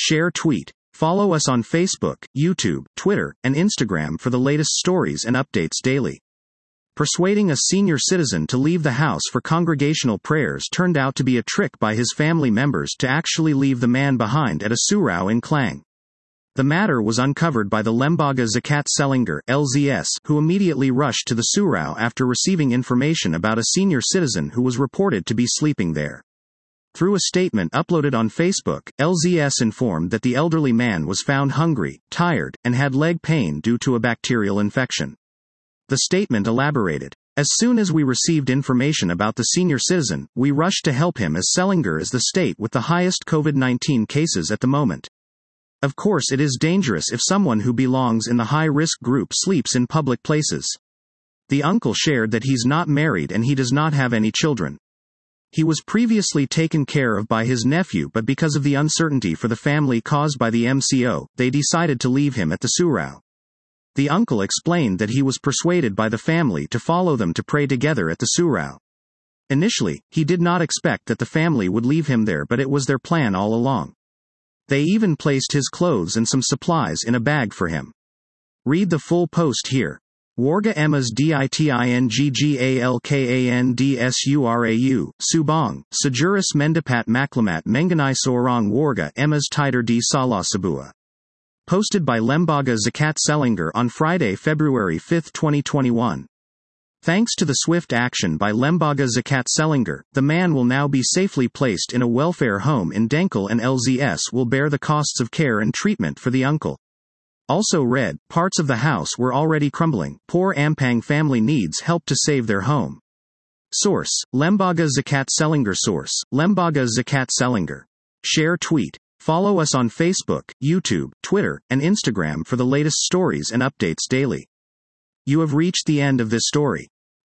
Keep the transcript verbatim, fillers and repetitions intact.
Share tweet. Follow us on Facebook, YouTube, Twitter, and Instagram for the latest stories and updates daily. Persuading a senior citizen to leave the house for congregational prayers turned out to be a trick by his family members to actually leave the man behind at a surau in Klang. The matter was uncovered by the Lembaga Zakat Selinger (L Z S), who immediately rushed to the surau after receiving information about a senior citizen who was reported to be sleeping there. Through a statement uploaded on Facebook, L Z S informed that the elderly man was found hungry, tired, and had leg pain due to a bacterial infection. The statement elaborated, "As soon as we received information about the senior citizen, we rushed to help him as Selinger is the state with the highest COVID nineteen cases at the moment. Of course it is dangerous if someone who belongs in the high-risk group sleeps in public places." The uncle shared that he's not married and he does not have any children. He was previously taken care of by his nephew, but because of the uncertainty for the family caused by the M C O, they decided to leave him at the surau. The uncle explained that he was persuaded by the family to follow them to pray together at the surau. Initially, he did not expect that the family would leave him there, but it was their plan all along. They even placed his clothes and some supplies in a bag for him. Read the full post here. Warga Emas Ditinggalkandsurau, Subang, Sejuris Mendapat Maklamat Mengenai Seorang Warga Emas Tider di Salah Sabua. Posted by Lembaga Zakat Selinger on Friday, February fifth, twenty twenty-one. Thanks to the swift action by Lembaga Zakat Selinger, the man will now be safely placed in a welfare home in Dengkal and L Z S will bear the costs of care and treatment for the uncle. Also read, parts of the house were already crumbling. Poor Ampang family needs help to save their home. Source, Lembaga Zakat Selinger. Source, Lembaga Zakat Selinger. Share tweet. Follow us on Facebook, YouTube, Twitter, and Instagram for the latest stories and updates daily. You have reached the end of this story.